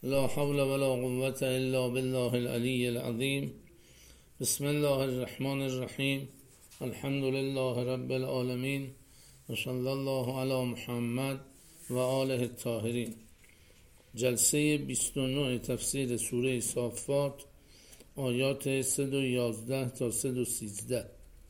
لا حول ولا قوة إلا بالله العلي العظيم. بسم الله الرحمن الرحیم. الحمد لله رب العالمین و صلی الله علی محمد و آله الطاهرین. جلسه 29 تفسیر سوره صافات، آیات 111 تا 113.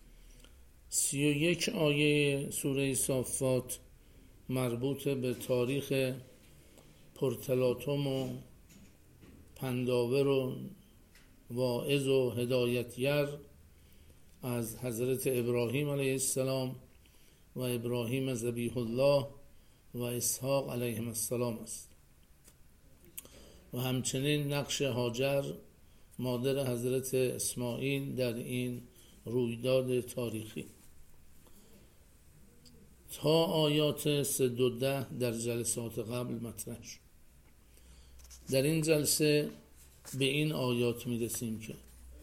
31 آیه سوره صافات مربوط به تاریخ پرتلاطم و پنداور و واعظ و هدایتگر از حضرت ابراهیم علیه السلام و ابراهیم ذبیح الله و اسحاق علیهم السلام است و همچنین نقش هاجر مادر حضرت اسماعیل در این رویداد تاریخی. تا آیات 3-10 در جلسات قبل مطرح شد. در این جلسه به این آیات میرسیم که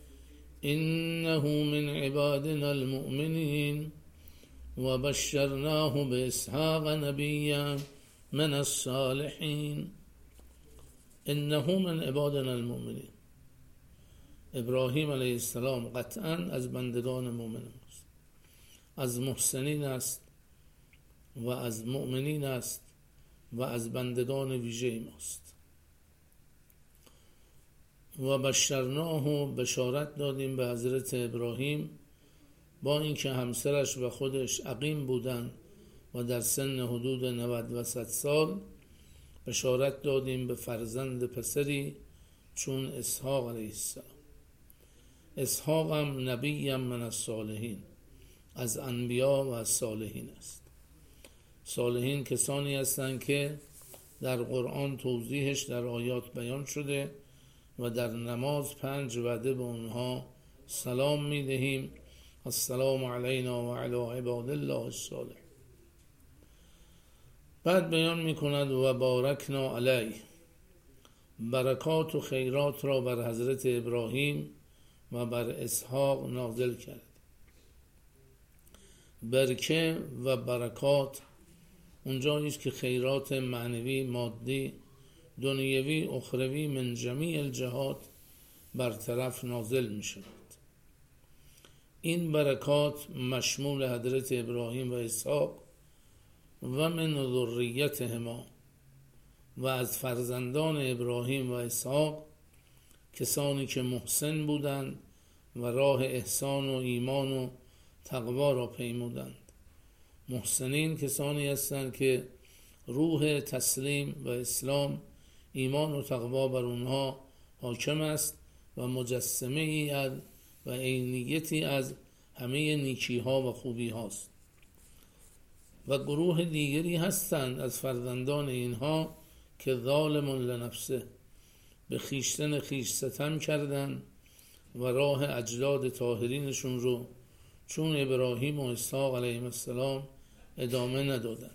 انه من عبادنا المؤمنین و بشرناه باسحاق نبیا من الصالحین. انه من عبادنا المؤمنین، ابراهیم علیه السلام قطعا از بندگان مؤمن است، از محسنین است و از مؤمنین است و از بندگان ویژه ماست. و بشرناه، بشارت دادیم به حضرت ابراهیم با اینکه همسرش و خودش عقیم بودند و در سن حدود 90 و 100 سال، بشارت دادیم به فرزند پسری چون اسحاق علیه السلام. اسحاق هم نبی من الصالحین، از انبیا و از صالحین است. صالحین کسانی هستند که در قرآن توضیحش در آیات بیان شده و در نماز 5 وعده به اونها سلام میدهیم: السلام علینا و علی عباد الله الصالح. بعد بیان میکند و بارکنا علیه، برکات و خیرات را بر حضرت ابراهیم و بر اسحاق نازل کرد. برکه و برکات اونجاییست که خیرات معنوی، مادی، دنیوی، اخروی من جمیع الجهات برطرف نازل می شود. این برکات مشمول حضرت ابراهیم و اسحاق و من ذریتهما، و از فرزندان ابراهیم و اسحاق کسانی که محسن بودند و راه احسان و ایمان و تقوا را پیمودند. محسنین کسانی هستند که روح تسلیم و اسلام، ایمان و تقوا بر اونها حاکم است و مجسمه ای از و عینیتی از همه نیکی ها و خوبی هاست. و گروه دیگری هستند از فرزندان اینها که ظالم لنفسه، به خویشتن خویش ستم کردند و راه اجداد طاهرینشون رو چون ابراهیم و اسحاق علیهم السلام ادامه ندادند.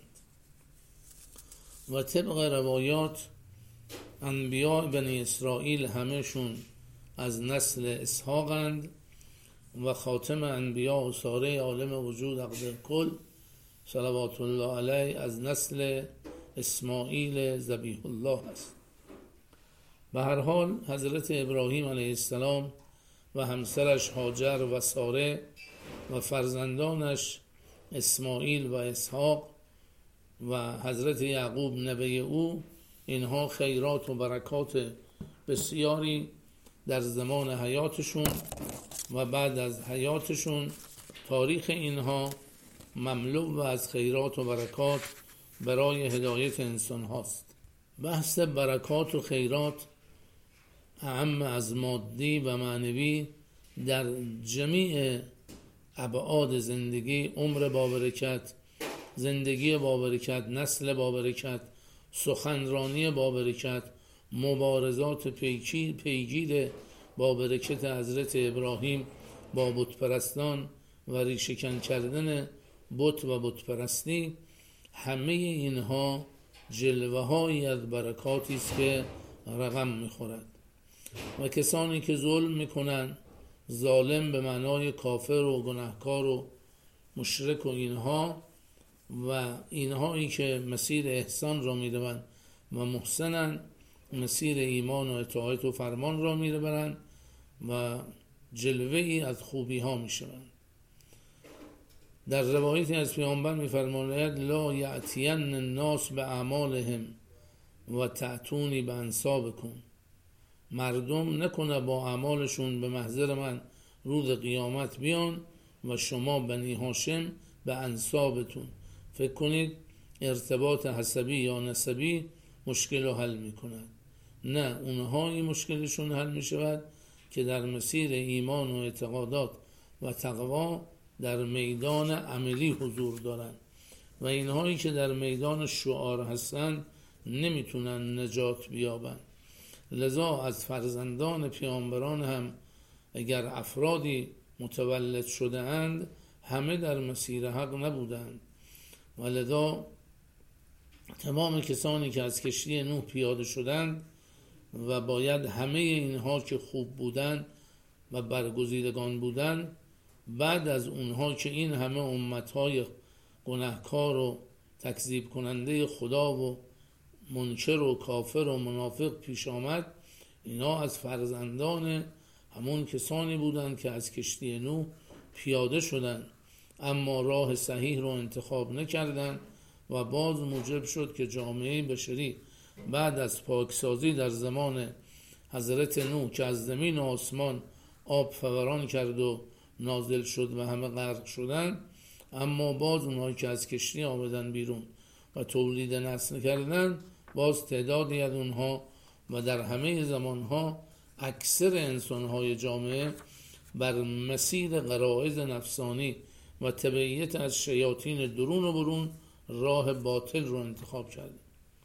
و طبق روایات انبیاء بنی اسرائیل همهشون از نسل اسحاقند و خاتم انبیاء و ساره عالم وجود عقد کل صلوات الله علیه از نسل اسماعیل ذبیح الله است. به هر حال حضرت ابراهیم علیه السلام و همسرش هاجر و ساره و فرزندانش اسماعیل و اسحاق و حضرت یعقوب نبی او، اینها خیرات و برکات بسیاری در زمان حیاتشون و بعد از حیاتشون، تاریخ اینها مملو و از خیرات و برکات برای هدایت انسان هاست. بحث برکات و خیرات اهم از مادی و معنوی در جمیع ابعاد زندگی، عمر با برکت، زندگی با برکت، نسل با برکت، سخنرانی با برکت، مبارزات پیگیر با برکت حضرت ابراهیم با بت پرستان و ریشه‌کن کردن بت و بت پرستی، همه اینها جلوه هایی از برکاتی است که رقم میخورد. و کسانی که ظلم میکنن، ظالم به معنای کافر و گناهکار و مشرک و اینهایی که مسیر احسان را میروند و محسنن، مسیر ایمان و اطاعت و فرمان را می‌برند و جلوه ای از خوبی ها می‌شوند. در روایتی از پیامبر می‌فرماید لا یأتین الناس باعمالهم و تأتونی بانسابکم. مردم نکنه با اعمالشون به محضر من روز قیامت بیان و شما بنی هاشم به انسابتون فکر کنید ارتباط حسبی یا نسبی مشکل رو حل میکند. نه، اونها این مشکلشون حل میشود که در مسیر ایمان و اعتقادات و تقوا در میدان عملی حضور دارند و اینهایی که در میدان شعار هستند نمیتونن نجات بیابند. لذا از فرزندان پیامبران هم اگر افرادی متولد شده اند همه در مسیر حق نبودند و لذا تمام کسانی که از کشتی نوح پیاده شدند و باید همه اینها که خوب بودند و برگزیدگان بودند بعد از اونها که این همه امتهای گناهکار و تکذیب کننده خدا و منکر و کافر و منافق پیش آمد، اینا از فرزندان همون کسانی بودند که از کشتی نوح پیاده شدند اما راه صحیح رو انتخاب نکردند و باز موجب شد که جامعه بشری بعد از پاکسازی در زمان حضرت نوح که از زمین و آسمان آب فوران کرد و نازل شد و همه غرق شدند، اما باز اونهایی که از کشتی آمدن بیرون و تولید نسل کردن باز تعدادی از اونها و در همه زمانها اکثر انسانهای جامعه بر مسیر غرایز نفسانی و تبعیت از شیاطین درون و برون راه باطل رو انتخاب کرده.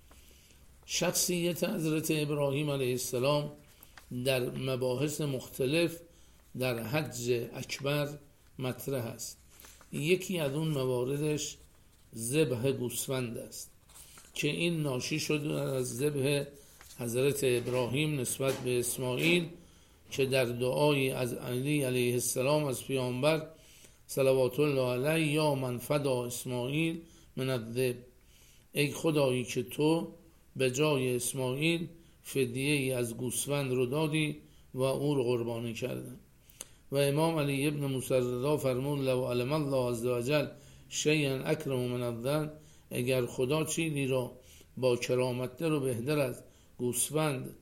شخصیت حضرت ابراهیم علیه السلام در مباحث مختلف در حج اکبر مطرح است. یکی از اون مواردش ذبح گوسفند است که این ناشی شده از ذبح حضرت ابراهیم نسبت به اسماعیل که در دعای از علی علیه السلام از پیامبر صلوات الله علیه یا من فدا اسماعیل من الذبح، ای خدایی که تو به جای اسماعیل فدیه ای از گوسفند رو دادی و او رو قربانی کردن. و امام علی ابن موسی رضا فرمود لو علم الله عز وجل شیئا اکرم من الذبح، اگر خدا چیزی را با کرامت رو بهتر از گوسفند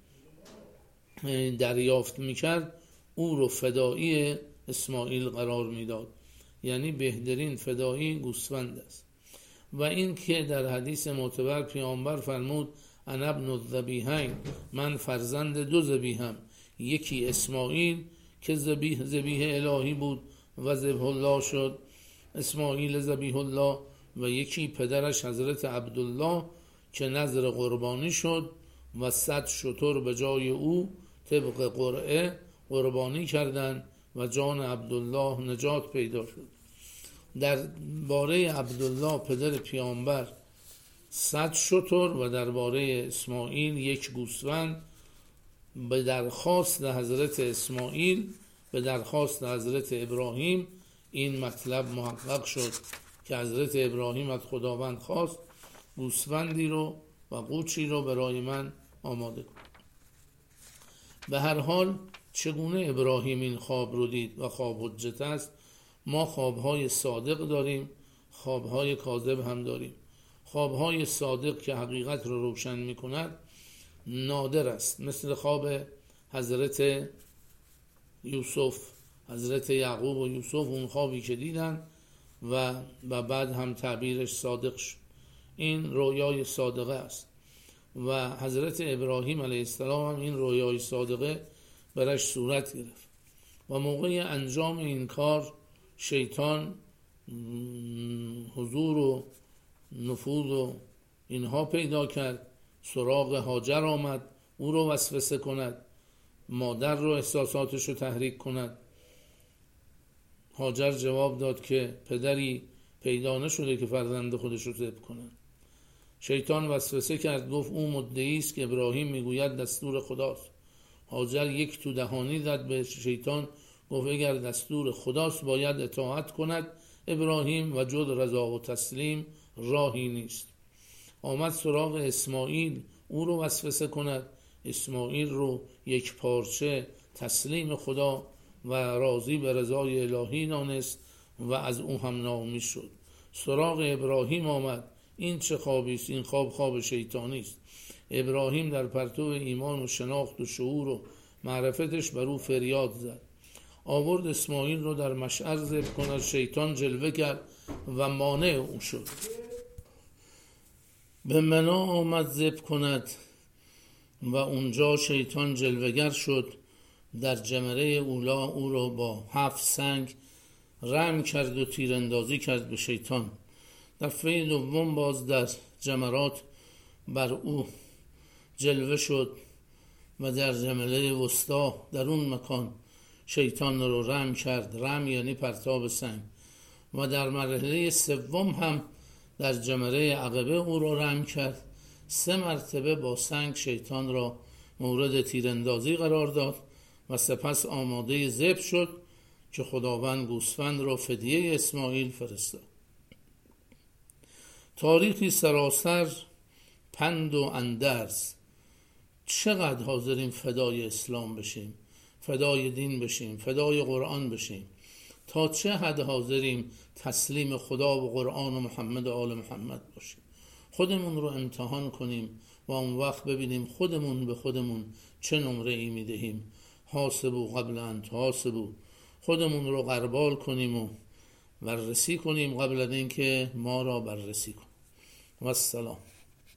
دریافت میکرد او رو فدایی اسماعیل قرار میداد، یعنی بهترین فدایی گوسفند است. و این که در حدیث معتبر پیامبر فرمود انا ابن الذبیحین، من فرزند دو ذبیحم، یکی اسماعیل که ذبیح الهی بود و ذبح الله شد اسماعیل ذبیح الله، و یکی پدرش حضرت عبدالله که نذر قربانی شد و 100 شتر به جای او طبق قرعه قربانی کردند و جان عبدالله نجات پیدا شد. در باره عبدالله پدر پیامبر 100 شتر و در باره اسماعیل 1 گوسفند به درخواست حضرت اسماعیل به درخواست حضرت ابراهیم این مطلب محقق شد که حضرت ابراهیم از خداوند خواست گوسفندی رو و قوچی رو برای من آماده کن. به هر حال چگونه ابراهیم این خواب رو دید و خواب حجت است؟ ما خوابهای صادق داریم، خوابهای کاذب هم داریم. خوابهای صادق که حقیقت رو روشن می کند نادر است، مثل خواب حضرت یوسف، حضرت یعقوب و یوسف، اون خوابی که دیدن و بعد هم تعبیرش صادق شد، این رویای صادقه است. و حضرت ابراهیم علیه السلام هم این رویای صادقه برش صورت گرفت و موقع انجام این کار شیطان حضور و نفوذ و اینها پیدا کرد، سراغ هاجر آمد او رو وسوسه کند، مادر رو احساساتش رو تحریک کند. هاجر جواب داد که پدری پیدا نشده که فرزند خودش رو ذبح کنه. شیطان وسوسه کرد، گفت او مدعی است که ابراهیم میگوید دستور خداست. هاجر یک تو دهانی زد به شیطان، گفت اگر دستور خداست باید اطاعت کند ابراهیم و جز رضا و تسلیم راهی نیست. آمد سراغ اسماعیل او رو وسوسه کند. اسماعیل رو یک پارچه تسلیم خدا و راضی به رضای الهی دانست و از او هم ناامید شد. سراغ ابراهیم آمد. این چه خوابی است؟ این خواب شیطانی است. ابراهیم در پرتو ایمان و شناخت و شعور و معرفتش بر او فریاد زد. آورد اسماعیل رو در مشعر ذبح کند. شیطان جلوه کرد و مانع او شد. به منا آمد ذبح کند و اونجا شیطان جلوه‌گر شد. در جمره اولا او را با 7 سنگ رم کرد و تیراندازی کرد به شیطان. دفعه دوم باز در جمرات بر او جلوه شد و در جمره وسطا در اون مکان شیطان رو رم کرد. رم یعنی پرتاب سنگ. و در مرحله سوم هم در جمره عقبه او را رم کرد. 3 مرتبه با سنگ شیطان را مورد تیراندازی قرار داد و سپس آماده ذبح شد که خداوند گوسفند را فدیه اسماعیل فرستاد. تاریخی سراسر پند و اندرز. چقدر حاضریم فدای اسلام بشیم، فدای دین بشیم، فدای قرآن بشیم؟ تا چه حد حاضریم تسلیم خدا و قرآن و محمد و آل محمد باشیم؟ خودمون رو امتحان کنیم و اون وقت ببینیم خودمون به خودمون چه نمره ای میدهیم. حاسبو قبل ان تحاسبو. خودمون رو غربال کنیم و بررسی کنیم قبل از اینکه ما را بررسی کنیم. و السلام.